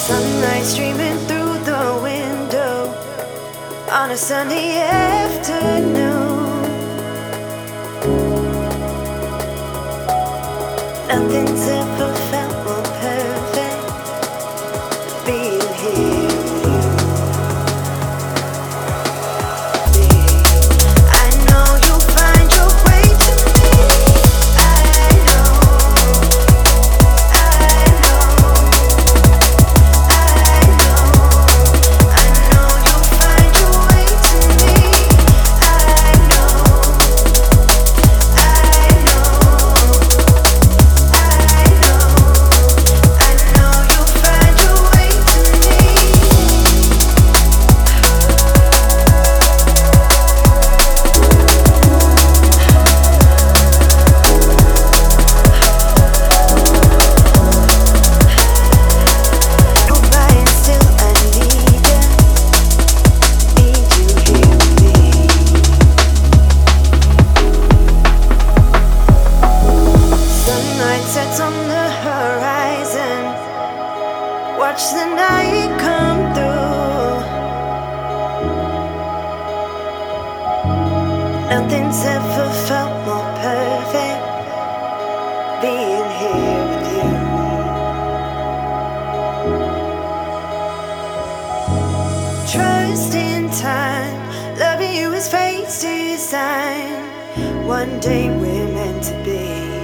Sunlight streaming through the window on a sunny afternoon. Nothing's ever felt more perfect than being here with you. I know you'll find your way to me. I know, I know, I know you'll find your way to me. I know, I know, I know you'll find your way to me. But still I need you here with me. Sunlight sets on the horizon. Watch the night come through. Nothing's ever felt more perfect being here with you. Trust in time, loving you is fate's design. One day we're meant to be.